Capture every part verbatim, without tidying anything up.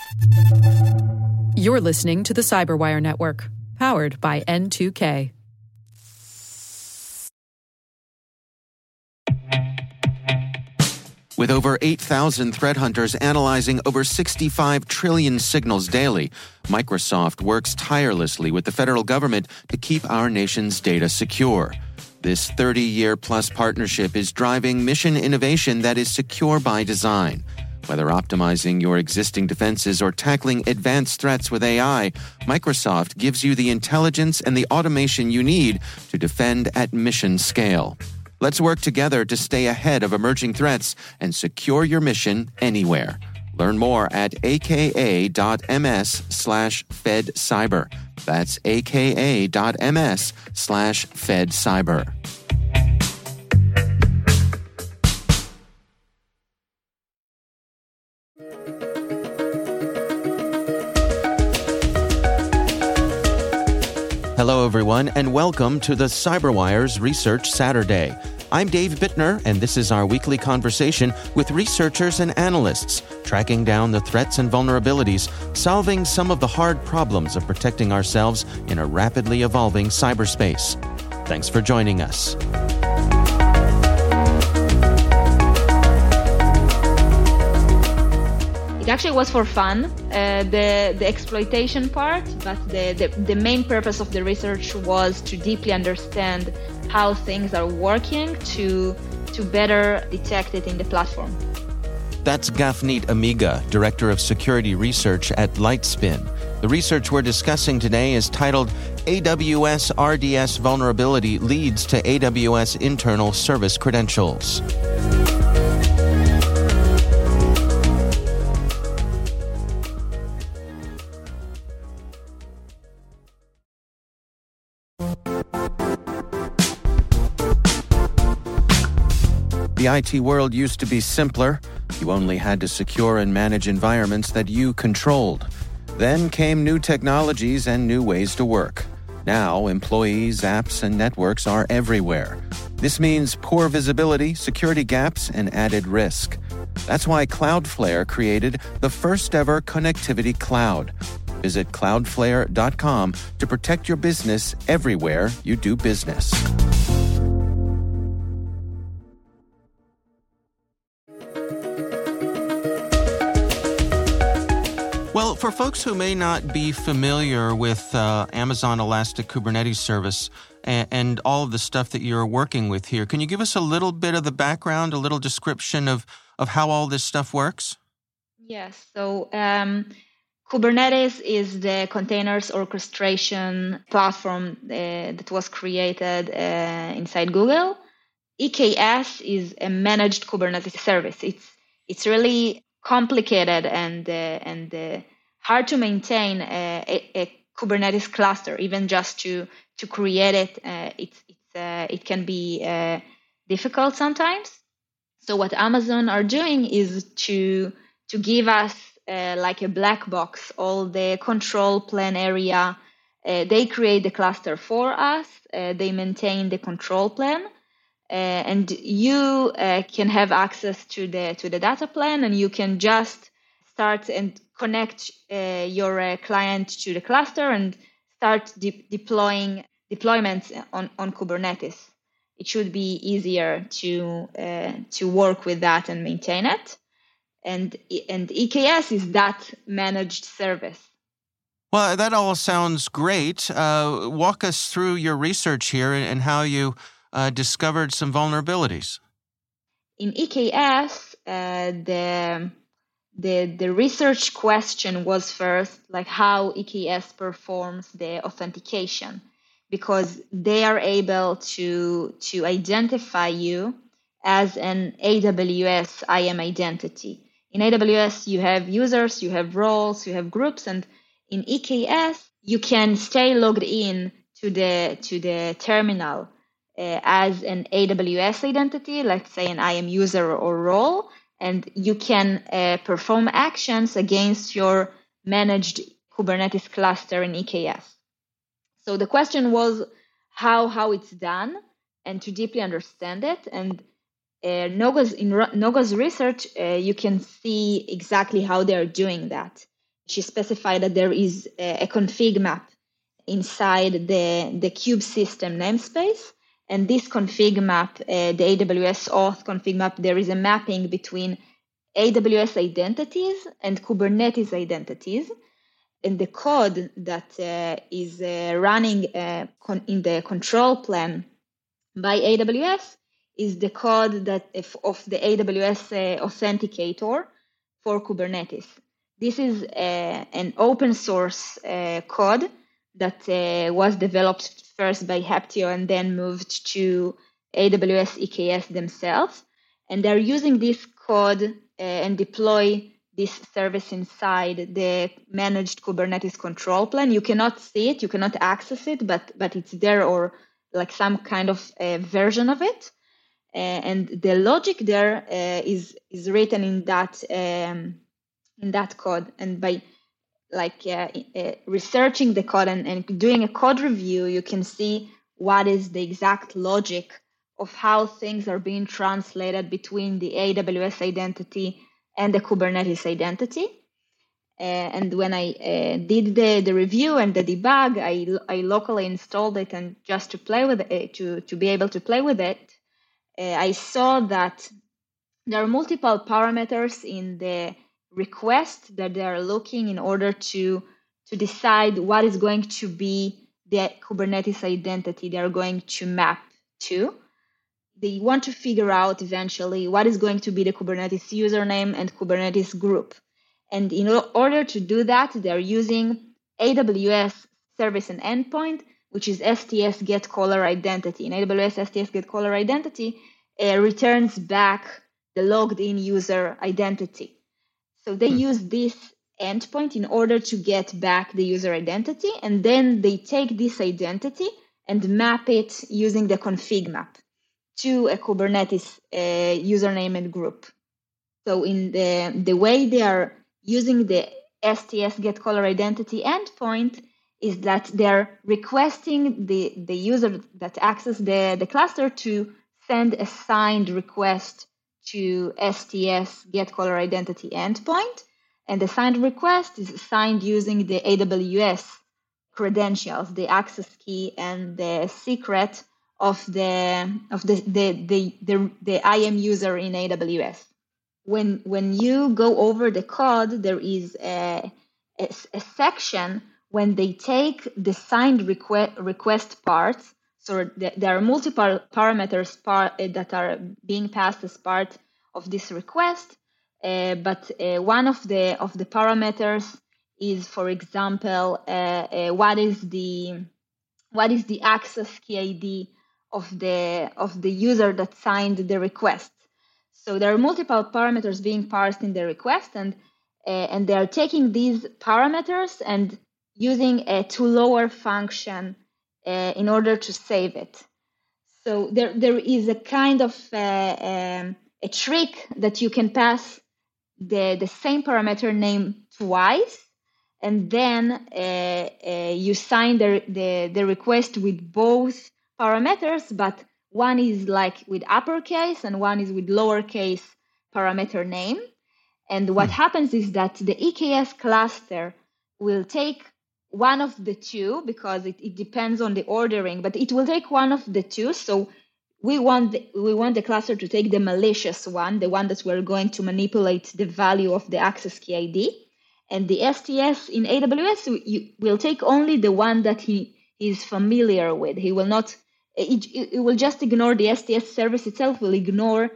You're listening to the Cyberwire Network, powered by N two K. With over eight thousand threat hunters analyzing over sixty-five trillion signals daily, Microsoft works tirelessly with the federal government to keep our nation's data secure. This thirty-year-plus partnership is driving mission innovation that is secure by design. Whether optimizing your existing defenses or tackling advanced threats with A I, Microsoft gives you the intelligence and the automation you need to defend at mission scale. Let's work together to stay ahead of emerging threats and secure your mission anywhere. Learn more at aka.ms slash fedcyber. That's aka.ms slash fedcyber. Hello, everyone, and welcome to the CyberWire's Research Saturday. I'm Dave Bittner, and this is our weekly conversation with researchers and analysts, tracking down the threats and vulnerabilities, solving some of the hard problems of protecting ourselves in a rapidly evolving cyberspace. Thanks for joining us. It actually was for fun, uh, the the exploitation part, but the, the, the main purpose of the research was to deeply understand how things are working to, to better detect it in the platform. That's Gafneet Amiga, Director of Security Research at Lightspin. The research we're discussing today is titled A W S R D S Vulnerability Leads to A W S Internal Service Credentials. The I T world used to be simpler. You only had to secure and manage environments that you controlled. Then came new technologies and new ways to work. Now, employees, apps, and networks are everywhere. This means poor visibility, security gaps, and added risk. That's why Cloudflare created the first-ever connectivity cloud. Visit cloudflare dot com to protect your business everywhere you do business. Well, for folks who may not be familiar with uh, Amazon Elastic Kubernetes Service and, and all of the stuff that you're working with here, can you give us a little bit of the background, a little description of, of how all this stuff works? Yes. So um, Kubernetes is the containers orchestration platform uh, that was created uh, inside Google. E K S is a managed Kubernetes service. It's it's really complicated and uh, and uh, hard to maintain a, a, a Kubernetes cluster. Even just to to create it, uh, it's it's uh, it can be uh, difficult sometimes. So what Amazon are doing is to to give us uh, like a black box, all the control plane area. Uh, they create the cluster for us. Uh, they maintain the control plane. Uh, and you uh, can have access to the to the data plan, and you can just start and connect uh, your uh, client to the cluster and start de- deploying deployments on, on Kubernetes. It should be easier to uh, to work with that and maintain it. And and E K S is that managed service. Well, that all sounds great. Uh, walk us through your research here and how you Uh, discovered some vulnerabilities. In E K S, uh, the the the research question was first like how E K S performs the authentication, because they are able to to identify you as an A W S I A M identity. In A W S, you have users, you have roles, you have groups, and in E K S, you can stay logged in to the to the terminal Uh, as an A W S identity, let's say an I A M user or role, and you can uh, perform actions against your managed Kubernetes cluster in E K S. So the question was how how it's done and to deeply understand it. And uh, Noga's in Noga's research, uh, you can see exactly how they are doing that. she specified that there is a, a config map inside the, the Kube system namespace. And this config map, uh, the A W S auth config map, there is a mapping between A W S identities and Kubernetes identities. And the code that uh, is uh, running uh, con- in the control plan by A W S is the code that if, of the A W S uh, authenticator for Kubernetes. This is uh, an open source uh, code that uh, was developed first by Heptio and then moved to A W S E K S themselves. And they're using this code uh, and deploy this service inside the managed Kubernetes control plan. You cannot see it, you cannot access it, but, but it's there, or like some kind of uh, version of it. Uh, and the logic there uh, is, is written in that, um, in that code. And by like uh, uh, researching the code and, and doing a code review, you can see what is the exact logic of how things are being translated between the A W S identity and the Kubernetes identity. Uh, and when I uh, did the, the review and the debug, I, I locally installed it, and just to play with it, to, to be able to play with it, uh, I saw that there are multiple parameters in the request that they are looking in order to, to decide what is going to be the Kubernetes identity they are going to map to. They want to figure out eventually what is going to be the Kubernetes username and Kubernetes group. And in order to do that, they're using A W S service and endpoint, which is S T S get caller identity. In A W S S T S get caller identity uh, returns back the logged in user identity. So they hmm. use this endpoint in order to get back the user identity, and then they take this identity and map it using the config map to a Kubernetes uh, username and group. So in the, the way they are using the S T S get caller identity endpoint is that they're requesting the, the user that access the, the cluster to send a signed request to S T S get caller identity endpoint. And the signed request is signed using the A W S credentials, the access key and the secret of the of the the the, the, the I A M user in A W S. When when you go over the code, there is a, a, a section when they take the signed request request part. So there are multiple parameters part, that are being passed as part of this request, uh, but uh, one of the of the parameters is, for example, uh, uh, what is the what is the access key I D of the of the user that signed the request. So there are multiple parameters being parsed in the request, and uh, and they are taking these parameters and using a toLower function uh, in order to save it. So there there is a kind of uh, um, a trick that you can pass the the same parameter name twice, and then uh, uh, you sign the, the the request with both parameters, but one is like with uppercase and one is with lowercase parameter name. And what hmm. happens is that the E K S cluster will take one of the two, because it, it depends on the ordering, but it will take one of the two. So we want the, we want the cluster to take the malicious one, the one that we're going to manipulate the value of the access key I D. And the S T S in A W S you, will take only the one that he is familiar with. He will not, it, it will just ignore the S T S service itself, will ignore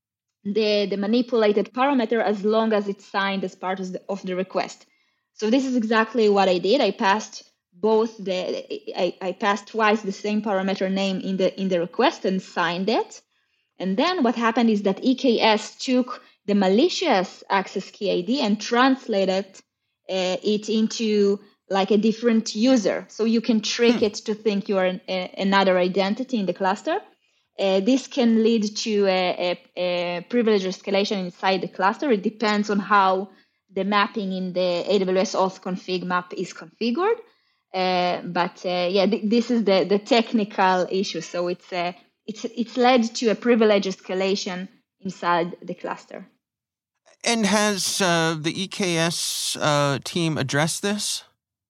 the, the manipulated parameter as long as it's signed as part of the, of the request. So this is exactly what I did. I passed both the, I, I passed twice the same parameter name in the in the request and signed it. And then what happened is that E K S took the malicious access key I D and translated uh, it into like a different user. So you can trick hmm. it to think you're an, a, another identity in the cluster. Uh, this can lead to a, a, a privilege escalation inside the cluster. It depends on how the mapping in the A W S auth config map is configured. Uh, but uh, yeah, th- this is the, the technical issue. So it's uh, it's it's led to a privilege escalation inside the cluster. And has uh, the E K S uh, team addressed this?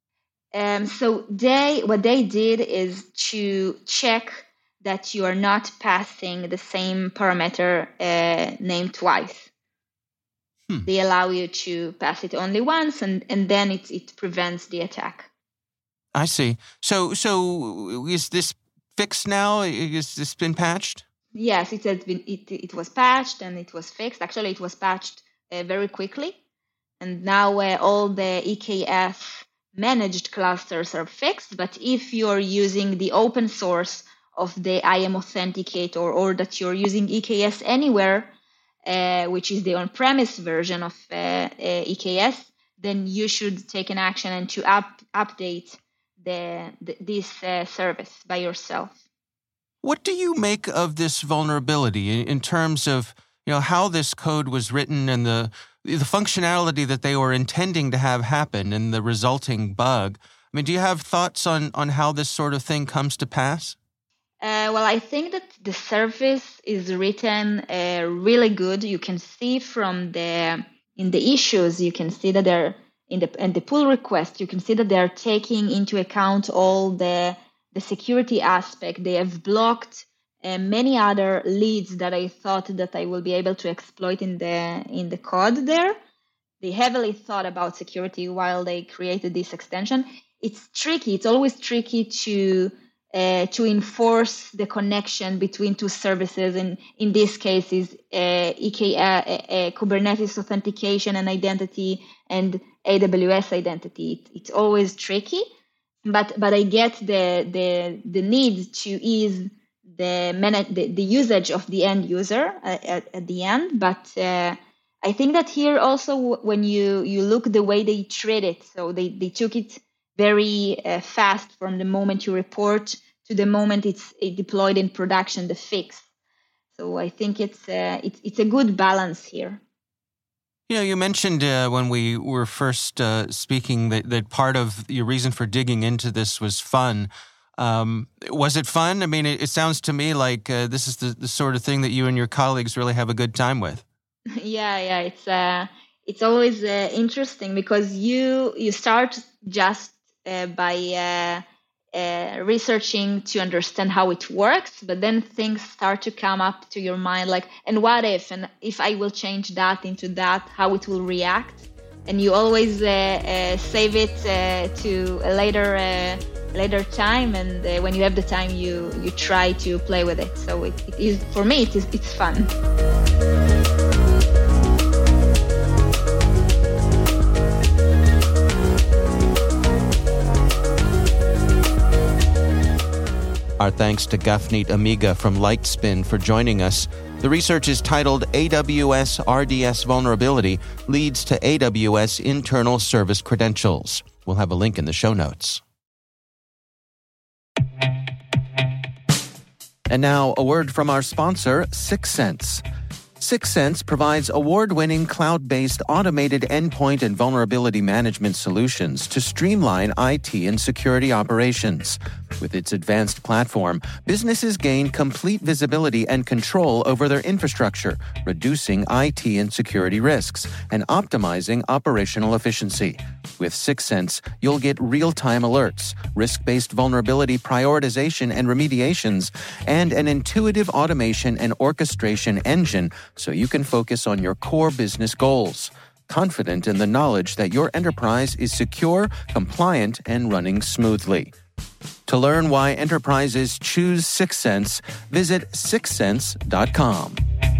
Um, so they, what they did is to check that you are not passing the same parameter uh, name twice. Hmm. They allow you to pass it only once, and, and then it it prevents the attack. I see. So so is this fixed now? Is this been patched? Yes, it has been. It it was patched and it was fixed. Actually, it was patched uh, very quickly, and now uh, all the E K S managed clusters are fixed. But if you're using the open source of the I A M Authenticator, or that you're using E K S Anywhere, uh, which is the on-premise version of uh, uh, E K S, then you should take an action and to up, update the, the this uh, service by yourself. What do you make of this vulnerability in, in terms of, you know, how this code was written and the the functionality that they were intending to have happen and the resulting bug? I mean, do you have thoughts on, on how this sort of thing comes to pass? Uh, well, I think that the service is written uh, really good. You can see from the in the issues, you can see that they're in the in the pull request. You can see that they're taking into account all the the security aspect. They have blocked uh, many other leads that I thought that I will be able to exploit in the in the code there. They heavily thought about security while they created this extension. It's tricky. It's always tricky to uh, to enforce the connection between two services. And in this case, is uh, E K, uh, uh, Kubernetes authentication and identity and A W S identity. It, it's always tricky. But but I get the the the need to ease the manage, the, the usage of the end user at, at, at the end. But uh, I think that here also when you, you look the way they treat it, so they, they took it very uh, fast from the moment you report to the moment it's it deployed in production, the fix. So I think it's uh, it's it's a good balance here. You know, you mentioned uh, when we were first uh, speaking that, that part of your reason for digging into this was fun. Um, was it fun? I mean, it, it sounds to me like uh, this is the, the sort of thing that you and your colleagues really have a good time with. Yeah, yeah, it's uh, it's always uh, interesting because you you start just uh, by uh, uh, researching to understand how it works, but then things start to come up to your mind, like, and what if, and if I will change that into that, how it will react, and you always uh, uh, save it uh, to a later uh, later time, and uh, when you have the time, you you try to play with it. So it, it is, for me, it is it's fun. Our thanks to Gafnit Amiga from Lightspin for joining us. The research is titled A W S R D S Vulnerability Leads to A W S Internal Service Credentials. We'll have a link in the show notes. And now, a word from our sponsor, Syxsense. Syxsense provides award-winning cloud-based automated endpoint and vulnerability management solutions to streamline I T and security operations. With its advanced platform, businesses gain complete visibility and control over their infrastructure, reducing I T and security risks and optimizing operational efficiency. With Syxsense, you'll get real-time alerts, risk-based vulnerability prioritization and remediations, and an intuitive automation and orchestration engine so you can focus on your core business goals, confident in the knowledge that your enterprise is secure, compliant, and running smoothly. To learn why enterprises choose Syxsense, visit syxsense dot com.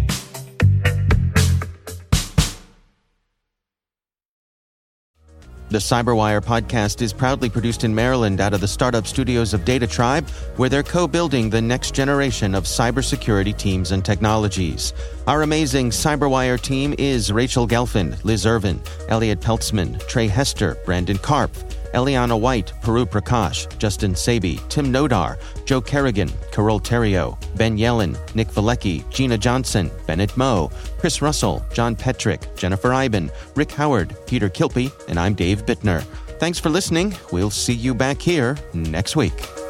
The CyberWire podcast is proudly produced in Maryland out of the startup studios of Data Tribe, where they're co-building the next generation of cybersecurity teams and technologies. Our amazing CyberWire team is Rachel Gelfand, Liz Irvin, Elliot Peltzman, Trey Hester, Brandon Karpf, Eliana White, Paru Prakash, Justin Sabi, Tim Nodar, Joe Kerrigan, Carol Terrio, Ben Yellen, Nick Valecki, Gina Johnson, Bennett Moe, Chris Russell, John Petrick, Jennifer Iben, Rick Howard, Peter Kilpie, and I'm Dave Bittner. Thanks for listening. We'll see you back here next week.